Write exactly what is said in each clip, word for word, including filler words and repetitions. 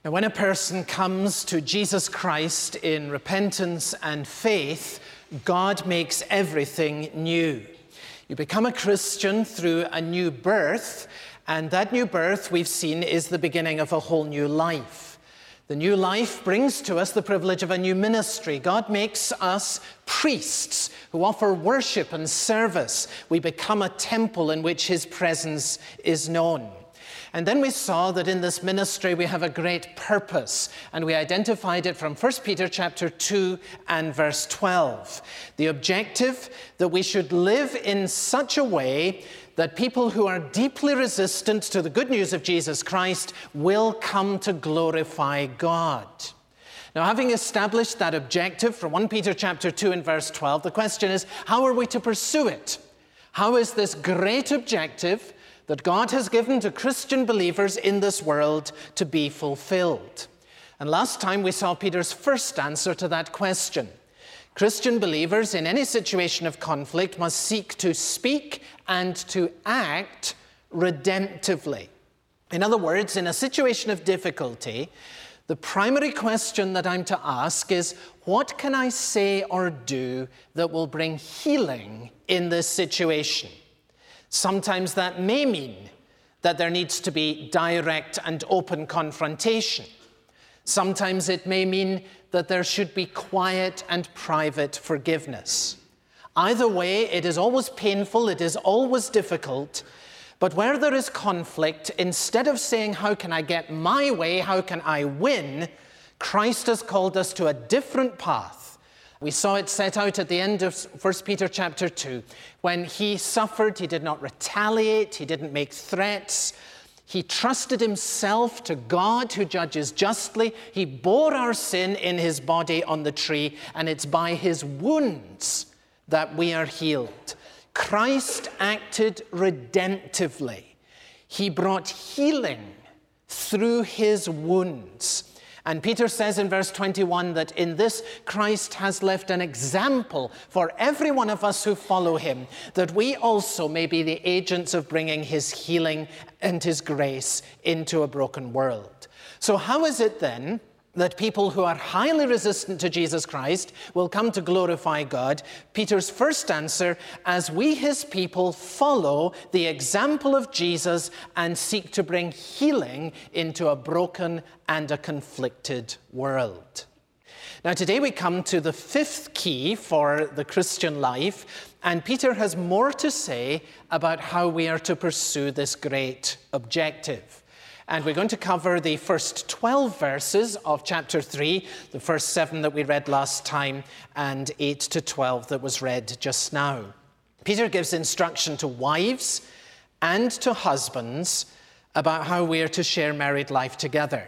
Now, when a person comes to Jesus Christ in repentance and faith, God makes everything new. You become a Christian through a new birth, and that new birth, we've seen, is the beginning of a whole new life. The new life brings to us the privilege of a new ministry. God makes us priests who offer worship and service. We become a temple in which his presence is known. And then we saw that in this ministry we have a great purpose, and we identified it from First Peter chapter two and verse twelve. The objective that we should live in such a way that people who are deeply resistant to the good news of Jesus Christ will come to glorify God. Now, having established that objective from First Peter chapter two and verse twelve, the question is, how are we to pursue it? How is this great objective that God has given to Christian believers in this world to be fulfilled? And last time we saw Peter's first answer to that question. Christian believers in any situation of conflict must seek to speak and to act redemptively. In other words, in a situation of difficulty, the primary question that I'm to ask is, what can I say or do that will bring healing in this situation? Sometimes that may mean that there needs to be direct and open confrontation. Sometimes it may mean that there should be quiet and private forgiveness. Either way, it is always painful, it is always difficult, but where there is conflict, instead of saying, how can I get my way, how can I win, Christ has called us to a different path. We saw it set out at the end of First Peter chapter two. When he suffered, he did not retaliate, he didn't make threats. He trusted himself to God who judges justly. He bore our sin in his body on the tree, and it's by his wounds that we are healed. Christ acted redemptively. He brought healing through his wounds. And Peter says in verse twenty-one that in this Christ has left an example for every one of us who follow him, that we also may be the agents of bringing his healing and his grace into a broken world. So how is it then that people who are highly resistant to Jesus Christ will come to glorify God? Peter's first answer, as we his people follow the example of Jesus and seek to bring healing into a broken and a conflicted world. Now today we come to the fifth key for the Christian life, and Peter has more to say about how we are to pursue this great objective. And we're going to cover the first twelve verses of chapter three, the first seven that we read last time, and eight to twelve that was read just now. Peter gives instruction to wives and to husbands about how we are to share married life together.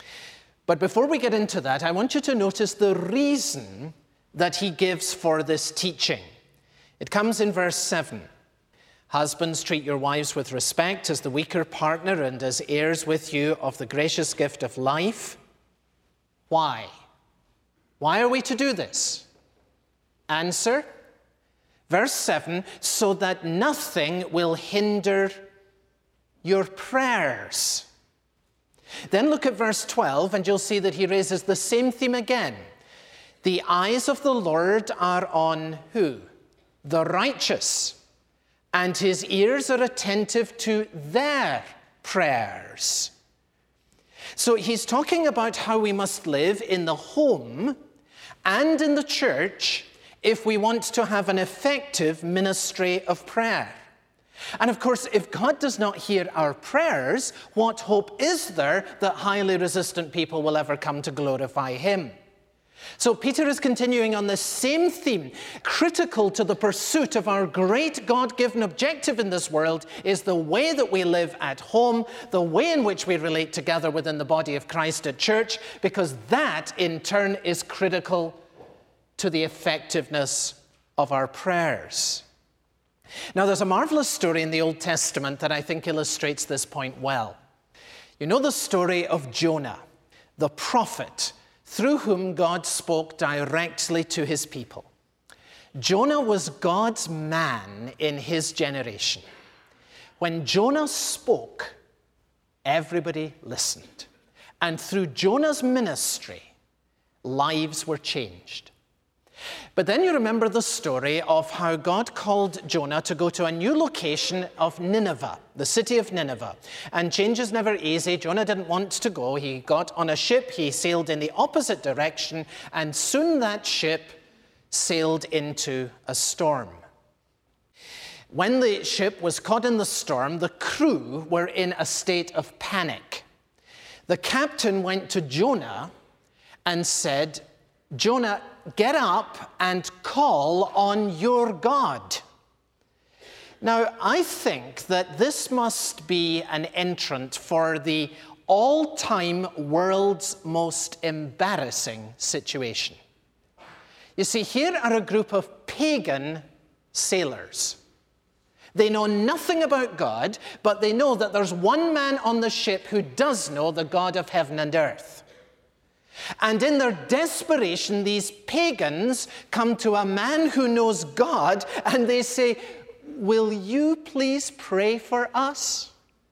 But before we get into that, I want you to notice the reason that he gives for this teaching. It comes in verse seven. Husbands, treat your wives with respect as the weaker partner and as heirs with you of the gracious gift of life. Why? Why are we to do this? Answer, verse seven, so that nothing will hinder your prayers. Then look at verse twelve, and you'll see that he raises the same theme again. The eyes of the Lord are on who? The righteous. And his ears are attentive to their prayers. So he's talking about how we must live in the home and in the church if we want to have an effective ministry of prayer. And of course, if God does not hear our prayers, what hope is there that highly resistant people will ever come to glorify him? So Peter is continuing on the same theme. Critical to the pursuit of our great God-given objective in this world is the way that we live at home, the way in which we relate together within the body of Christ at church, because that in turn is critical to the effectiveness of our prayers. Now, there's a marvelous story in the Old Testament that I think illustrates this point well. You know the story of Jonah, the prophet, through whom God spoke directly to his people. Jonah was God's man in his generation. When Jonah spoke, everybody listened. And through Jonah's ministry, lives were changed. But then you remember the story of how God called Jonah to go to a new location of Nineveh, the city of Nineveh. And change is never easy. Jonah didn't want to go. He got on a ship, he sailed in the opposite direction, and soon that ship sailed into a storm. When the ship was caught in the storm, the crew were in a state of panic. The captain went to Jonah and said, "Jonah, get up and call on your God." Now, I think that this must be an entrant for the all-time world's most embarrassing situation. You see, here are a group of pagan sailors. They know nothing about God, but they know that there's one man on the ship who does know the God of heaven and earth. And in their desperation, these pagans come to a man who knows God, and they say, "Will you please pray for us?"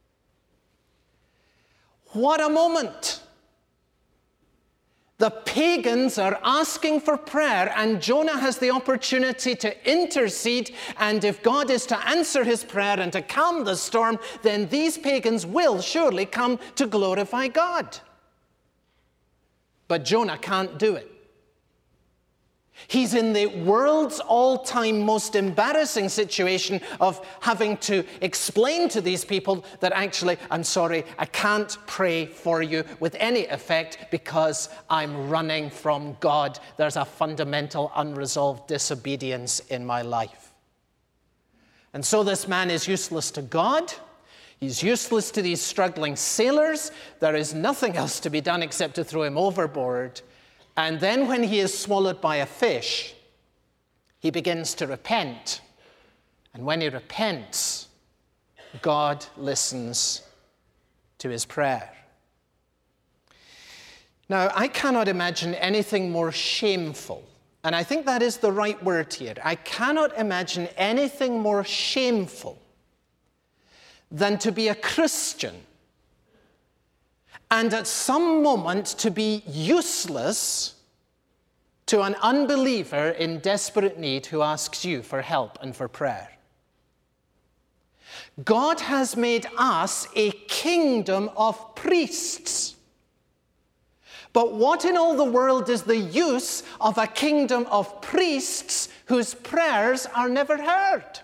What a moment! The pagans are asking for prayer, and Jonah has the opportunity to intercede, and if God is to answer his prayer and to calm the storm, then these pagans will surely come to glorify God. But Jonah can't do it. He's in the world's all-time most embarrassing situation of having to explain to these people that actually, I'm sorry, I can't pray for you with any effect because I'm running from God. There's a fundamental unresolved disobedience in my life. And so this man is useless to God. He's useless to these struggling sailors. There is nothing else to be done except to throw him overboard. And then when he is swallowed by a fish, he begins to repent. And when he repents, God listens to his prayer. Now, I cannot imagine anything more shameful, and I think that is the right word here. I cannot imagine anything more shameful than to be a Christian and at some moment to be useless to an unbeliever in desperate need who asks you for help and for prayer. God has made us a kingdom of priests. But what in all the world is the use of a kingdom of priests whose prayers are never heard?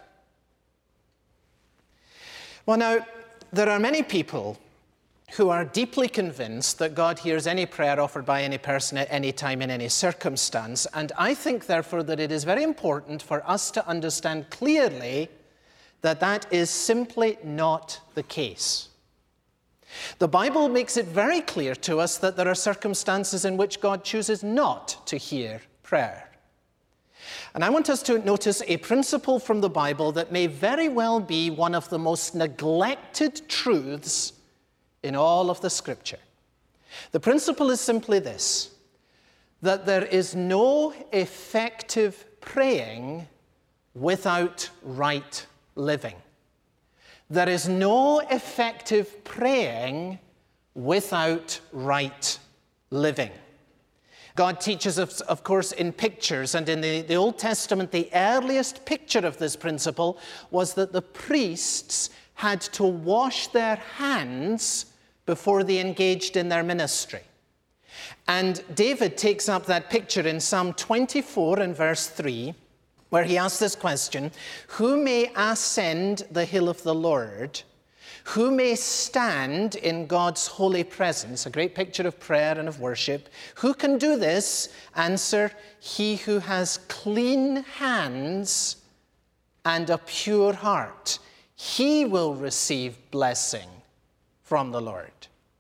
Well, now, there are many people who are deeply convinced that God hears any prayer offered by any person at any time in any circumstance. And I think, therefore, that it is very important for us to understand clearly that that is simply not the case. The Bible makes it very clear to us that there are circumstances in which God chooses not to hear prayer. And I want us to notice a principle from the Bible that may very well be one of the most neglected truths in all of the Scripture. The principle is simply this, that there is no effective praying without right living. There is no effective praying without right living. God teaches us, of course, in pictures, and in the, the Old Testament, the earliest picture of this principle was that the priests had to wash their hands before they engaged in their ministry. And David takes up that picture in Psalm twenty-four and verse three, where he asks this question, "Who may ascend the hill of the Lord? Who may stand in God's holy presence?" A great picture of prayer and of worship. Who can do this? Answer, he who has clean hands and a pure heart. He will receive blessing from the Lord.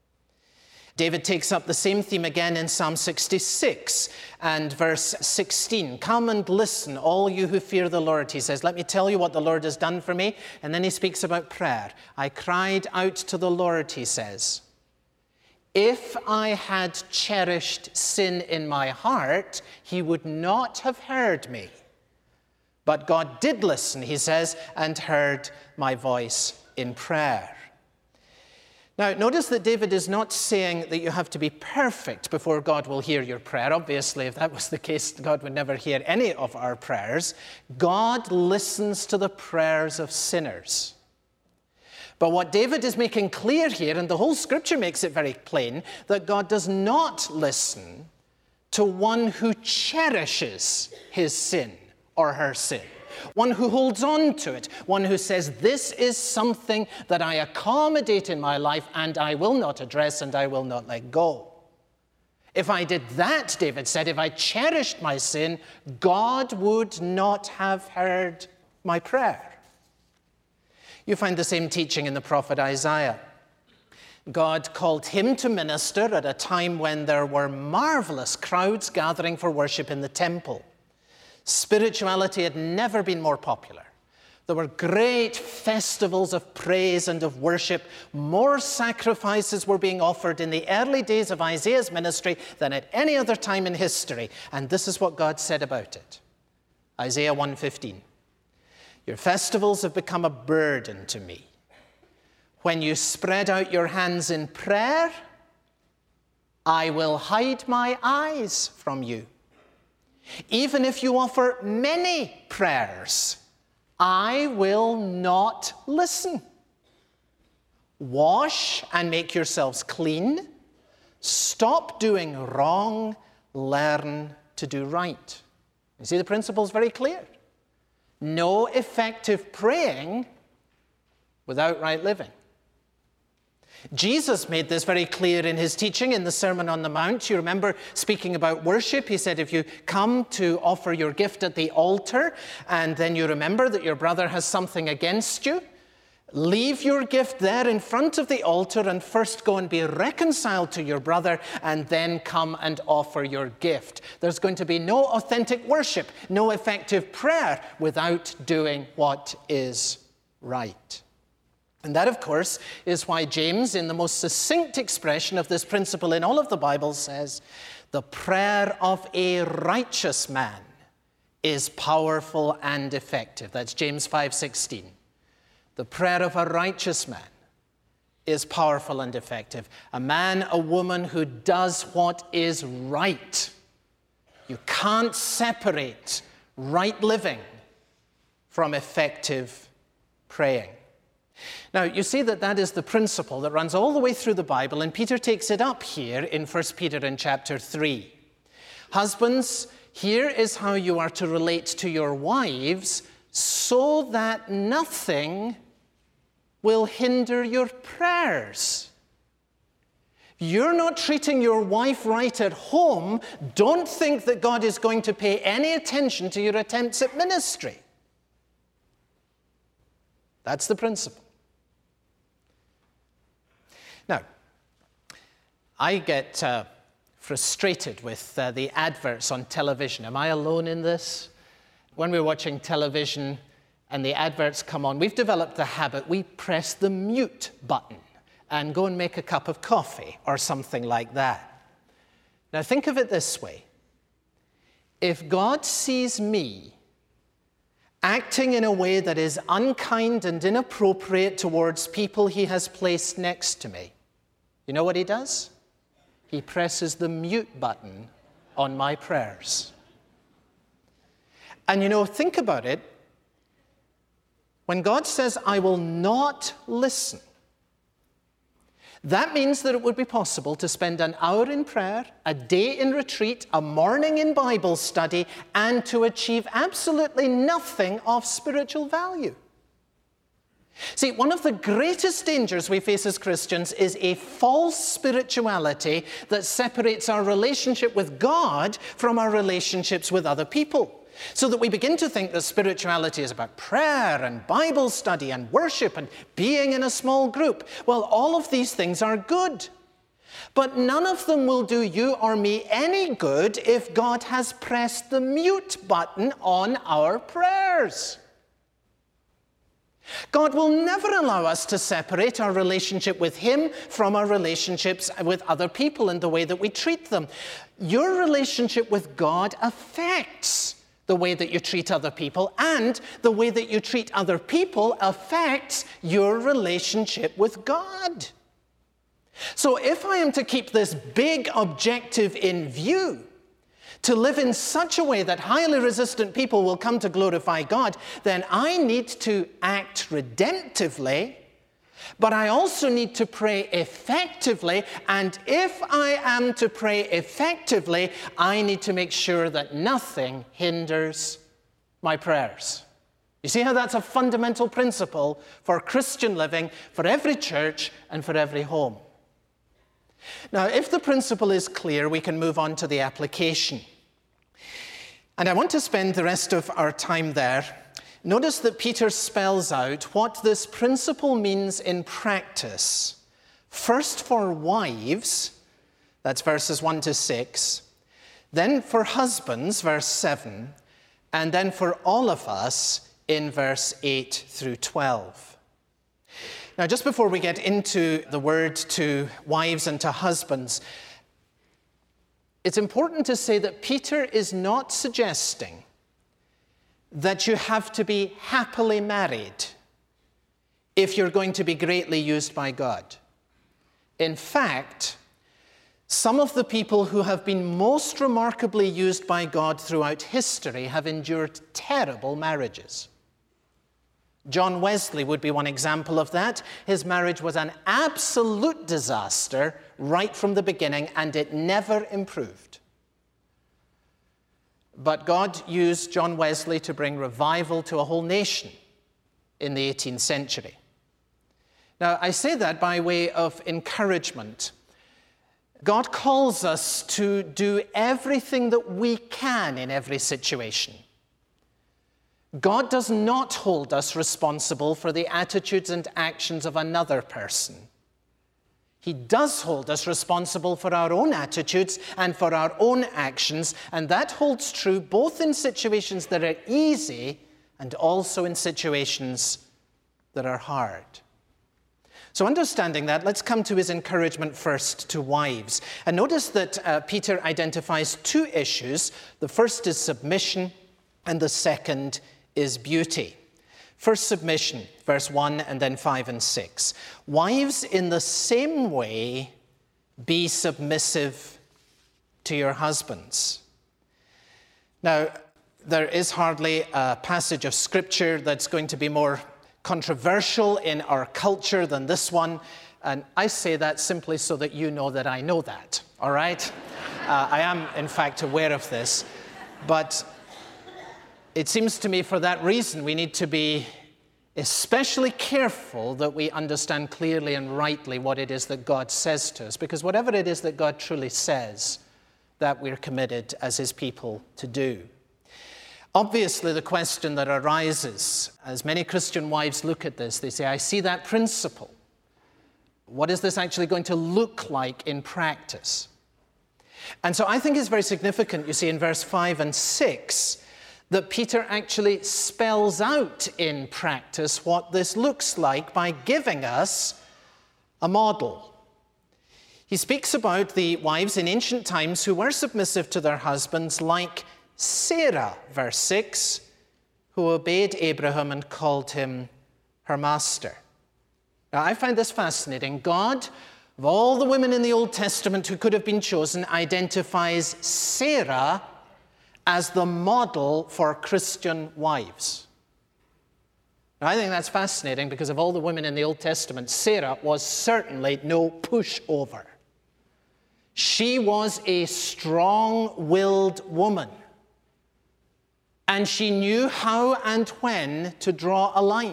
David takes up the same theme again in Psalm sixty-six and verse sixteen. "Come and listen, all you who fear the Lord," he says. "Let me tell you what the Lord has done for me." And then he speaks about prayer. "I cried out to the Lord," he says. "If I had cherished sin in my heart, he would not have heard me. But God did listen," he says, "and heard my voice in prayer." Now, notice that David is not saying that you have to be perfect before God will hear your prayer. Obviously, if that was the case, God would never hear any of our prayers. God listens to the prayers of sinners. But what David is making clear here, and the whole scripture makes it very plain, that God does not listen to one who cherishes his sin or her sin. One who holds on to it, one who says, this is something that I accommodate in my life and I will not address and I will not let go. If I did that, David said, if I cherished my sin, God would not have heard my prayer. You find the same teaching in the prophet Isaiah. God called him to minister at a time when there were marvelous crowds gathering for worship in the temple. Spirituality had never been more popular. There were great festivals of praise and of worship. More sacrifices were being offered in the early days of Isaiah's ministry than at any other time in history. And this is what God said about it. Isaiah one fifteen. Your festivals have become a burden to me. When you spread out your hands in prayer, I will hide my eyes from you. Even if you offer many prayers, I will not listen. Wash and make yourselves clean. Stop doing wrong. Learn to do right. You see, the principle is very clear. No effective praying without right living. Jesus made this very clear in his teaching in the Sermon on the Mount. You remember speaking about worship. He said, if you come to offer your gift at the altar, and then you remember that your brother has something against you, leave your gift there in front of the altar and first go and be reconciled to your brother, and then come and offer your gift. There's going to be no authentic worship, no effective prayer without doing what is right. And that, of course, is why James, in the most succinct expression of this principle in all of the Bible, says, the prayer of a righteous man is powerful and effective. That's James five sixteen. The prayer of a righteous man is powerful and effective. A man, a woman who does what is right. You can't separate right living from effective praying. Now, you see that that is the principle that runs all the way through the Bible, and Peter takes it up here in First Peter in chapter three. Husbands, here is how you are to relate to your wives so that nothing will hinder your prayers. You're not treating your wife right at home. Don't think that God is going to pay any attention to your attempts at ministry. That's the principle. Now, I get uh, frustrated with uh, the adverts on television. Am I alone in this? When we're watching television and the adverts come on, we've developed the habit, we press the mute button and go and make a cup of coffee or something like that. Now, think of it this way. If God sees me acting in a way that is unkind and inappropriate towards people he has placed next to me, you know what he does? He presses the mute button on my prayers. And you know, think about it. When God says, I will not listen, that means that it would be possible to spend an hour in prayer, a day in retreat, a morning in Bible study, and to achieve absolutely nothing of spiritual value. See, one of the greatest dangers we face as Christians is a false spirituality that separates our relationship with God from our relationships with other people. So that we begin to think that spirituality is about prayer and Bible study and worship and being in a small group. Well, all of these things are good. But none of them will do you or me any good if God has pressed the mute button on our prayers. God will never allow us to separate our relationship with Him from our relationships with other people and the way that we treat them. Your relationship with God affects the way that you treat other people, and the way that you treat other people affects your relationship with God. So if I am to keep this big objective in view, to live in such a way that highly resistant people will come to glorify God, then I need to act redemptively, but I also need to pray effectively. And if I am to pray effectively, I need to make sure that nothing hinders my prayers. You see how that's a fundamental principle for Christian living, for every church and for every home. Now, if the principle is clear, we can move on to the application. And I want to spend the rest of our time there. Notice that Peter spells out what this principle means in practice. First for wives, that's verses one to six. Then for husbands, verse seven. And then for all of us in verse eight through twelve. Now, just before we get into the word to wives and to husbands, it's important to say that Peter is not suggesting that you have to be happily married if you're going to be greatly used by God. In fact, some of the people who have been most remarkably used by God throughout history have endured terrible marriages. John Wesley would be one example of that. His marriage was an absolute disaster right from the beginning, and it never improved. But God used John Wesley to bring revival to a whole nation in the eighteenth century. Now, I say that by way of encouragement. God calls us to do everything that we can in every situation. God does not hold us responsible for the attitudes and actions of another person. He does hold us responsible for our own attitudes and for our own actions, and that holds true both in situations that are easy and also in situations that are hard. So understanding that, let's come to his encouragement first to wives. And notice that uh, Peter identifies two issues. The first is submission, and the second is beauty. First, submission, verse one and then five and six. Wives, in the same way, be submissive to your husbands. Now, there is hardly a passage of Scripture that's going to be more controversial in our culture than this one, and I say that simply so that you know that I know that, all right? uh, I am, in fact, aware of this, but it seems to me for that reason we need to be especially careful that we understand clearly and rightly what it is that God says to us, because whatever it is that God truly says, that we're committed as his people to do. Obviously, the question that arises, as many Christian wives look at this, they say, I see that principle. What is this actually going to look like in practice? And so I think it's very significant, you see, in verse five and six, that Peter actually spells out in practice what this looks like by giving us a model. He speaks about the wives in ancient times who were submissive to their husbands, like Sarah, verse six, who obeyed Abraham and called him her master. Now, I find this fascinating. God, of all the women in the Old Testament who could have been chosen, identifies Sarah as the model for Christian wives. Now, I think that's fascinating because of all the women in the Old Testament, Sarah was certainly no pushover. She was a strong-willed woman, and she knew how and when to draw a line.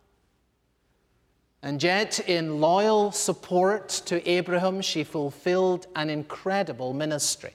And yet, in loyal support to Abraham, she fulfilled an incredible ministry.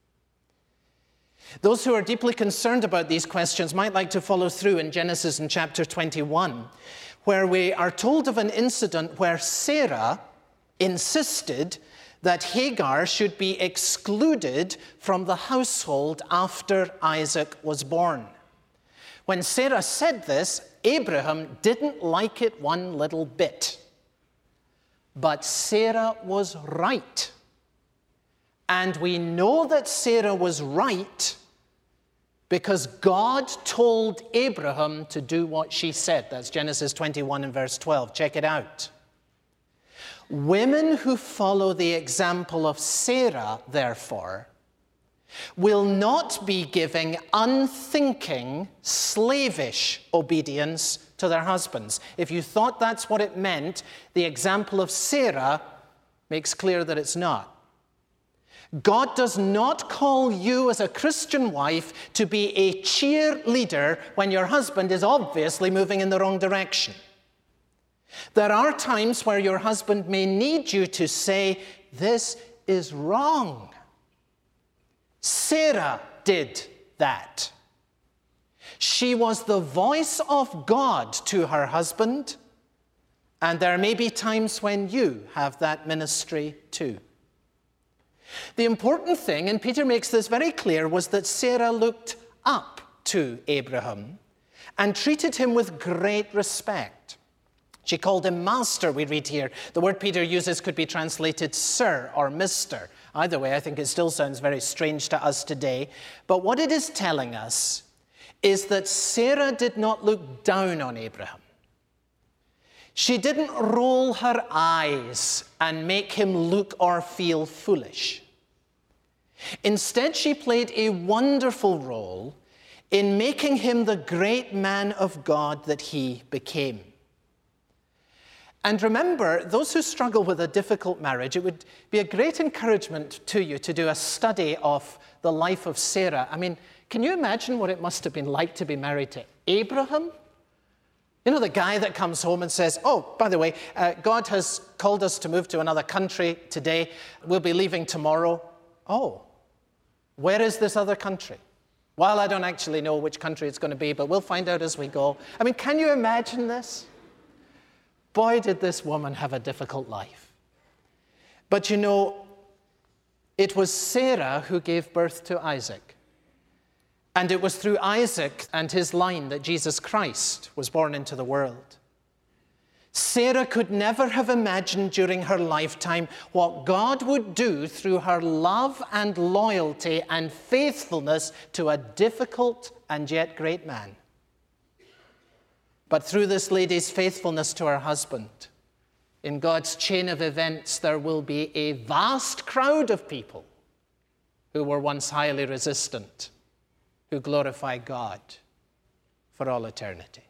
Those who are deeply concerned about these questions might like to follow through in Genesis in chapter twenty-one, where we are told of an incident where Sarah insisted that Hagar should be excluded from the household after Isaac was born. When Sarah said this, Abraham didn't like it one little bit. But Sarah was right. And we know that Sarah was right because God told Abraham to do what she said. That's Genesis twenty-one and verse twelve. Check it out. Women who follow the example of Sarah, therefore, will not be giving unthinking, slavish obedience to their husbands. If you thought that's what it meant, the example of Sarah makes clear that it's not. God does not call you as a Christian wife to be a cheerleader when your husband is obviously moving in the wrong direction. There are times where your husband may need you to say, "This is wrong." Sarah did that. She was the voice of God to her husband, and there may be times when you have that ministry too. The important thing, and Peter makes this very clear, was that Sarah looked up to Abraham and treated him with great respect. She called him master, we read here. The word Peter uses could be translated sir or mister. Either way, I think it still sounds very strange to us today. But what it is telling us is that Sarah did not look down on Abraham. She didn't roll her eyes and make him look or feel foolish. Instead, she played a wonderful role in making him the great man of God that he became. And remember, those who struggle with a difficult marriage, it would be a great encouragement to you to do a study of the life of Sarah. I mean, can you imagine what it must have been like to be married to Abraham? You know, the guy that comes home and says, "Oh, by the way, uh, God has called us to move to another country today. We'll be leaving tomorrow." "Oh, where is this other country?" "Well, I don't actually know which country it's going to be, but we'll find out as we go." I mean, can you imagine this? Boy, did this woman have a difficult life. But you know, it was Sarah who gave birth to Isaac. And it was through Isaac and his line that Jesus Christ was born into the world. Sarah could never have imagined during her lifetime what God would do through her love and loyalty and faithfulness to a difficult and yet great man. But through this lady's faithfulness to her husband, in God's chain of events, there will be a vast crowd of people who were once highly resistant, who glorify God for all eternity.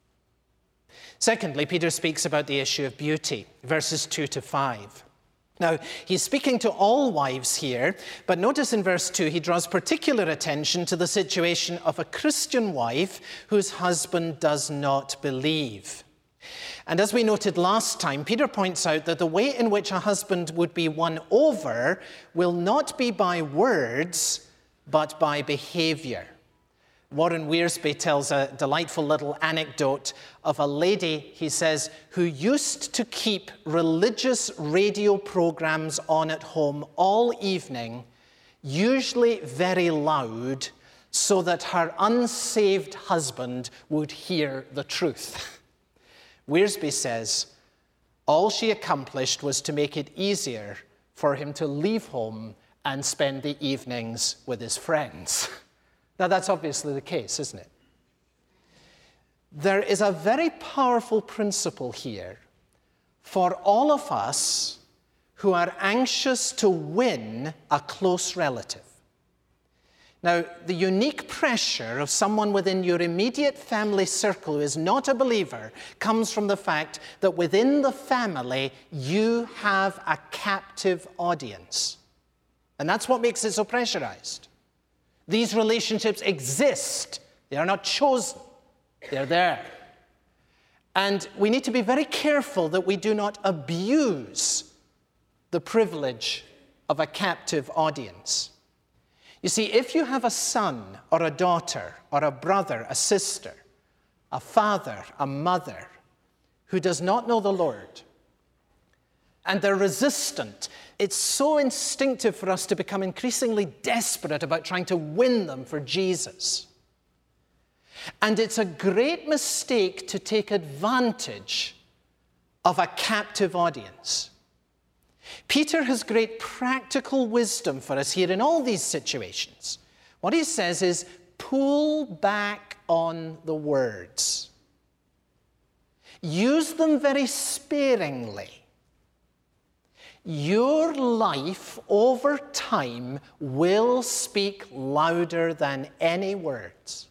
Secondly, Peter speaks about the issue of beauty, verses two to five. Now, he's speaking to all wives here, but notice in verse two, he draws particular attention to the situation of a Christian wife whose husband does not believe. And as we noted last time, Peter points out that the way in which a husband would be won over will not be by words, but by behavior. Warren Wiersbe tells a delightful little anecdote of a lady, he says, who used to keep religious radio programs on at home all evening, usually very loud, so that her unsaved husband would hear the truth. Wiersbe says, all she accomplished was to make it easier for him to leave home and spend the evenings with his friends. Now, that's obviously the case, isn't it? There is a very powerful principle here for all of us who are anxious to win a close relative. Now, the unique pressure of someone within your immediate family circle who is not a believer comes from the fact that within the family, you have a captive audience. And that's what makes it so pressurized. These relationships exist. They are not chosen. They're there. And we need to be very careful that we do not abuse the privilege of a captive audience. You see, if you have a son or a daughter or a brother, a sister, a father, a mother who does not know the Lord, and they're resistant, it's so instinctive for us to become increasingly desperate about trying to win them for Jesus. And it's a great mistake to take advantage of a captive audience. Peter has great practical wisdom for us here in all these situations. What he says is, pull back on the words. Use them very sparingly. your life over time will speak louder than any words.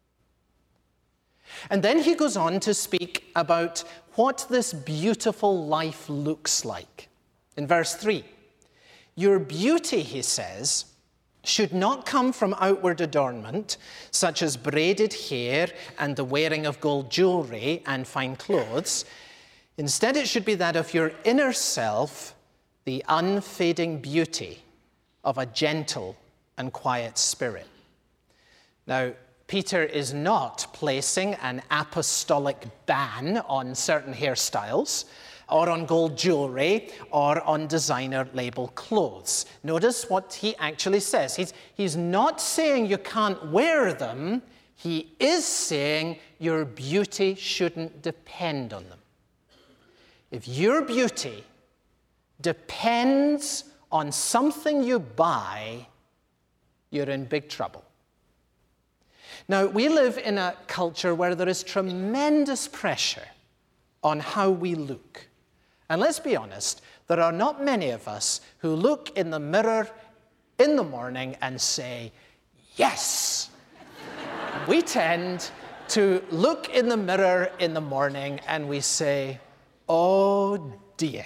And then he goes on to speak about what this beautiful life looks like. In verse three, your beauty, he says, should not come from outward adornment, such as braided hair and the wearing of gold jewelry and fine clothes. Instead, it should be that of your inner self, the unfading beauty of a gentle and quiet spirit. Now, Peter is not placing an apostolic ban on certain hairstyles, or on gold jewelry, or on designer label clothes. Notice what he actually says. He's, he's not saying you can't wear them. He is saying your beauty shouldn't depend on them. If your beauty depends on something you buy, you're in big trouble. Now, we live in a culture where there is tremendous pressure on how we look. And let's be honest, there are not many of us who look in the mirror in the morning and say, yes. We tend to look in the mirror in the morning and we say, oh dear.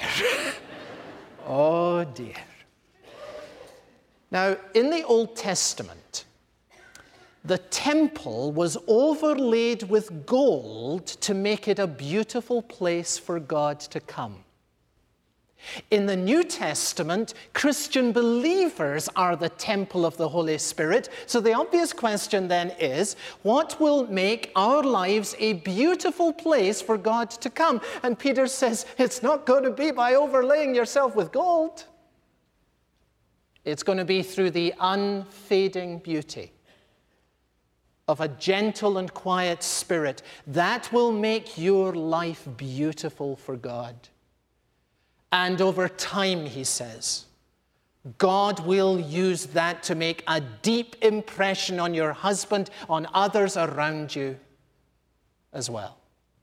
Oh dear. Now, in the Old Testament, the temple was overlaid with gold to make it a beautiful place for God to come. In the New Testament, Christian believers are the temple of the Holy Spirit. So the obvious question then is, what will make our lives a beautiful place for God to come? And Peter says, it's not going to be by overlaying yourself with gold. It's going to be through the unfading beauty of a gentle and quiet spirit. That will make your life beautiful for God. And over time, he says, God will use that to make a deep impression on your husband, on others around you as well.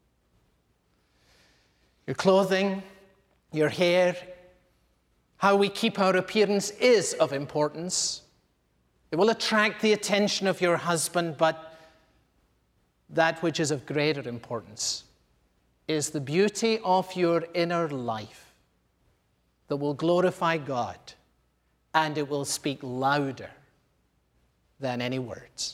Your clothing, your hair, how we keep our appearance is of importance. It will attract the attention of your husband, but that which is of greater importance is the beauty of your inner life that will glorify God, and it will speak louder than any words.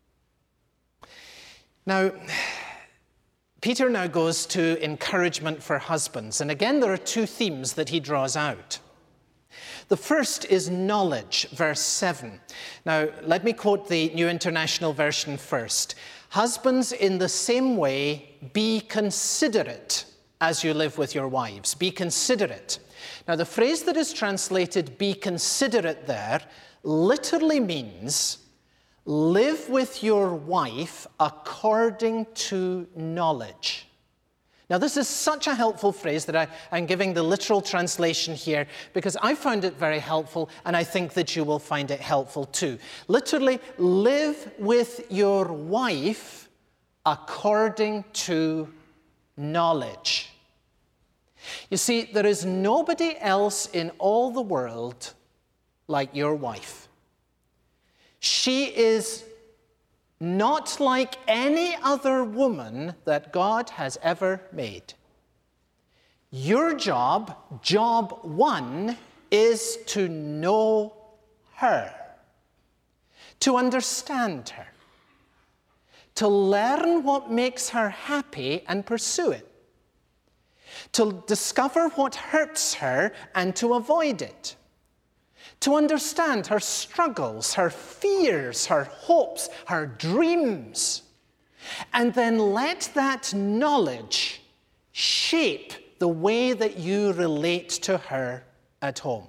Now, Peter now goes to encouragement for husbands, and again there are two themes that he draws out. The first is knowledge, verse seven. Now, let me quote the New International Version first. Husbands, in the same way, be considerate as you live with your wives. Be considerate. Now, the phrase that is translated, be considerate there, literally means live with your wife according to knowledge. Now, this is such a helpful phrase that I, I'm giving the literal translation here because I found it very helpful, and I think that you will find it helpful too. Literally, live with your wife according to knowledge. You see, there is nobody else in all the world like your wife. She is not like any other woman that God has ever made. Your job, job one, is to know her, to understand her, to learn what makes her happy and pursue it, to discover what hurts her and to avoid it, to understand her struggles, her fears, her hopes, her dreams, and then let that knowledge shape the way that you relate to her at home.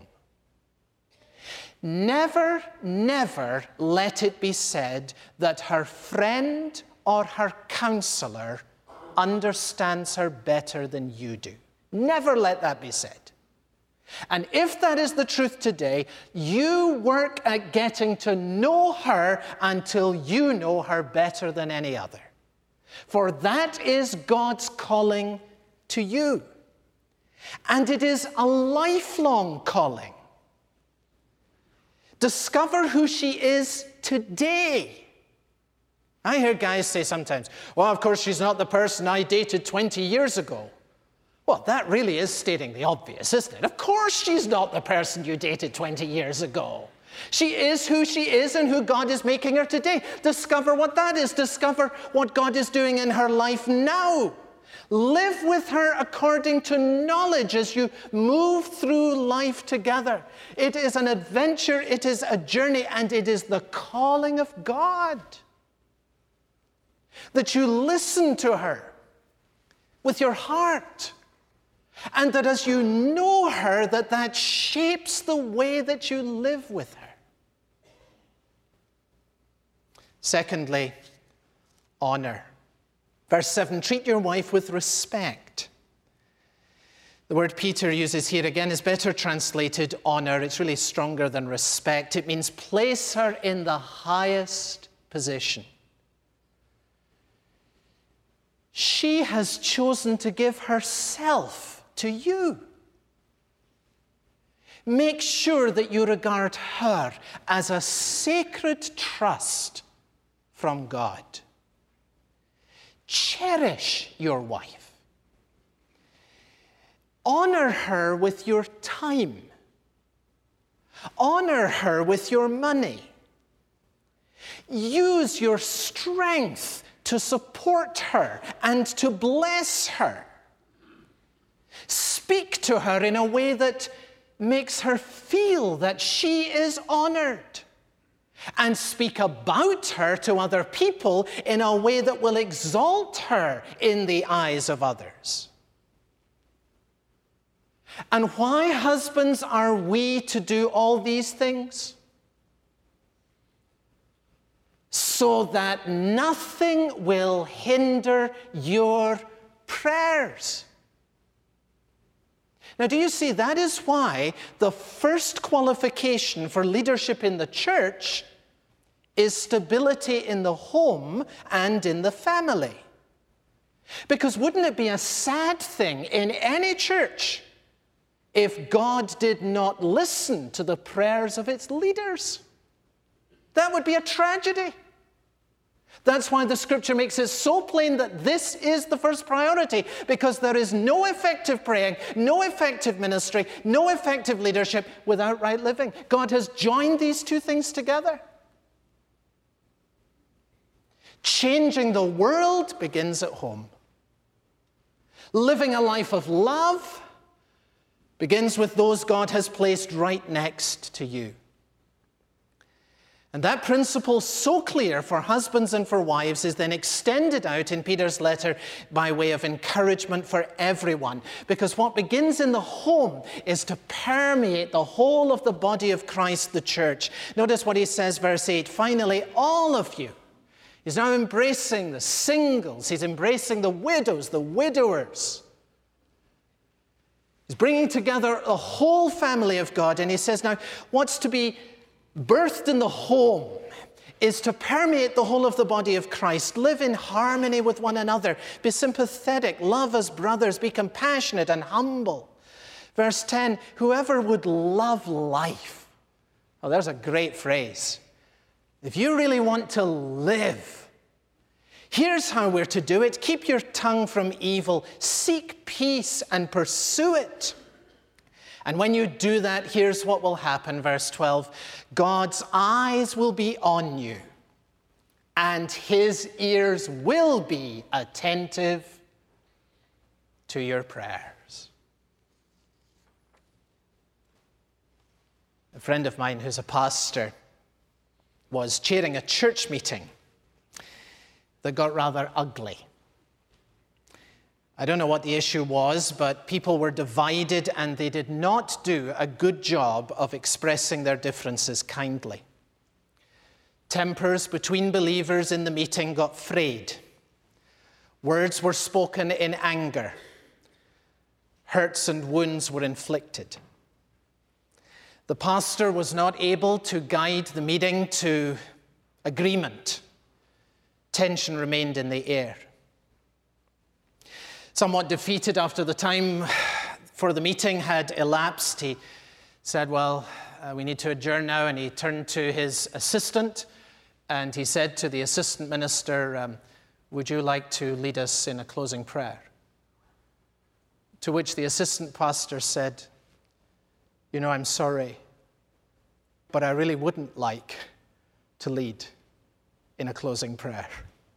Never, never let it be said that her friend or her counselor understands her better than you do. Never let that be said. And if that is the truth today, you work at getting to know her until you know her better than any other. For that is God's calling to you. And it is a lifelong calling. Discover who she is today. I hear guys say sometimes, well, of course, she's not the person I dated twenty years ago. Well, that really is stating the obvious, isn't it? Of course she's not the person you dated twenty years ago. She is who she is and who God is making her today. Discover what that is. Discover what God is doing in her life now. Live with her according to knowledge as you move through life together. It is an adventure, it is a journey, and it is the calling of God. That you listen to her with your heart. And that as you know her, that that shapes the way that you live with her. Secondly, honor. Verse seven, treat your wife with respect. The word Peter uses here again is better translated honor. It's really stronger than respect. It means place her in the highest position. She has chosen to give herself to you. Make sure that you regard her as a sacred trust from God. Cherish your wife. Honor her with your time. Honor her with your money. Use your strength to support her and to bless her. Speak to her in a way that makes her feel that she is honored. And speak about her to other people in a way that will exalt her in the eyes of others. And why, husbands, are we to do all these things? So that nothing will hinder your prayers. Now, do you see, that is why the first qualification for leadership in the church is stability in the home and in the family. Because wouldn't it be a sad thing in any church if God did not listen to the prayers of its leaders? That would be a tragedy. That's why the scripture makes it so plain that this is the first priority, because there is no effective praying, no effective ministry, no effective leadership without right living. God has joined these two things together. Changing the world begins at home. Living a life of love begins with those God has placed right next to you. And that principle, so clear for husbands and for wives, is then extended out in Peter's letter by way of encouragement for everyone. Because what begins in the home is to permeate the whole of the body of Christ, the church. Notice what he says, verse eight, finally, all of you. He's now embracing the singles. He's embracing the widows, the widowers. He's bringing together the whole family of God. And he says now, what's to be birthed in the home is to permeate the whole of the body of Christ. Live in harmony with one another. Be sympathetic. Love as brothers. Be compassionate and humble. Verse ten, whoever would love life. Oh, there's a great phrase. If you really want to live, here's how we're to do it. Keep your tongue from evil. Seek peace and pursue it. And when you do that, here's what will happen, verse twelve. God's eyes will be on you, and his ears will be attentive to your prayers. A friend of mine who's a pastor was chairing a church meeting that got rather ugly. I don't know what the issue was, but people were divided and they did not do a good job of expressing their differences kindly. Tempers between believers in the meeting got frayed. Words were spoken in anger. Hurts and wounds were inflicted. The pastor was not able to guide the meeting to agreement. Tension remained in the air. Somewhat defeated after the time Before the meeting had elapsed, he said, well, uh, we need to adjourn now, and he turned to his assistant, and he said to the assistant minister, um, would you like to lead us in a closing prayer? To which the assistant pastor said, you know, I'm sorry, but I really wouldn't like to lead in a closing prayer.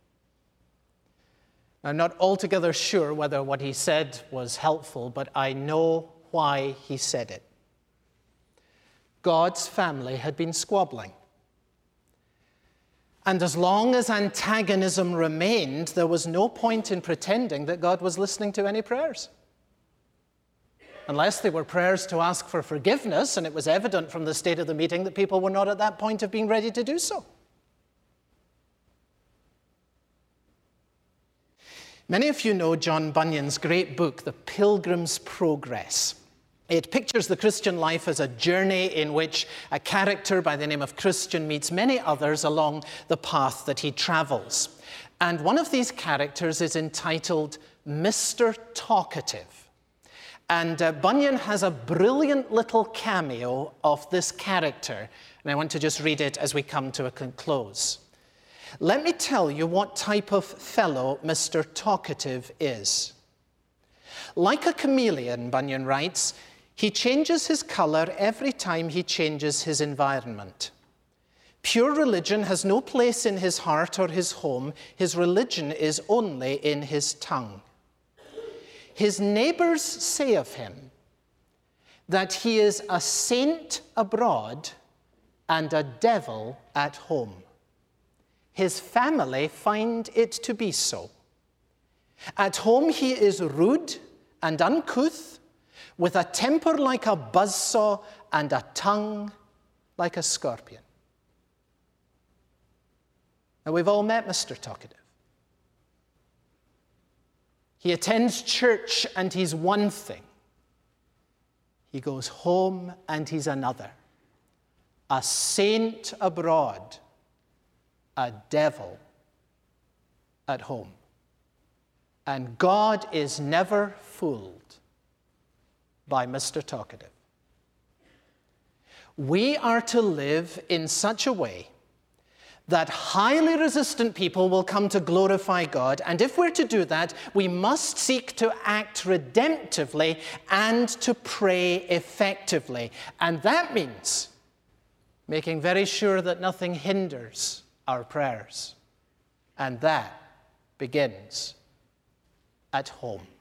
I'm not altogether sure whether what he said was helpful, but I know why he said it. God's family had been squabbling. And as long as antagonism remained, there was no point in pretending that God was listening to any prayers. Unless they were prayers to ask for forgiveness, and it was evident from the state of the meeting that people were not at that point of being ready to do so. Many of you know John Bunyan's great book, The Pilgrim's Progress. It pictures the Christian life as a journey in which a character by the name of Christian meets many others along the path that he travels. And one of these characters is entitled Mister Talkative. And uh, Bunyan has a brilliant little cameo of this character. And I want to just read it as we come to a close. Let me tell you what type of fellow Mister Talkative is. Like a chameleon, Bunyan writes, he changes his color every time he changes his environment. Pure religion has no place in his heart or his home. His religion is only in his tongue. His neighbors say of him that he is a saint abroad and a devil at home. His family find it to be so. At home he is rude and uncouth, with a temper like a buzzsaw and a tongue like a scorpion. Now, we've all met Mister Talkative. He attends church and he's one thing. He goes home and he's another. A saint abroad, a devil at home. And God is never fooled by Mister Talkative. We are to live in such a way that highly resistant people will come to glorify God. And if we're to do that, we must seek to act redemptively and to pray effectively. And that means making very sure that nothing hinders our prayers. And that begins at home.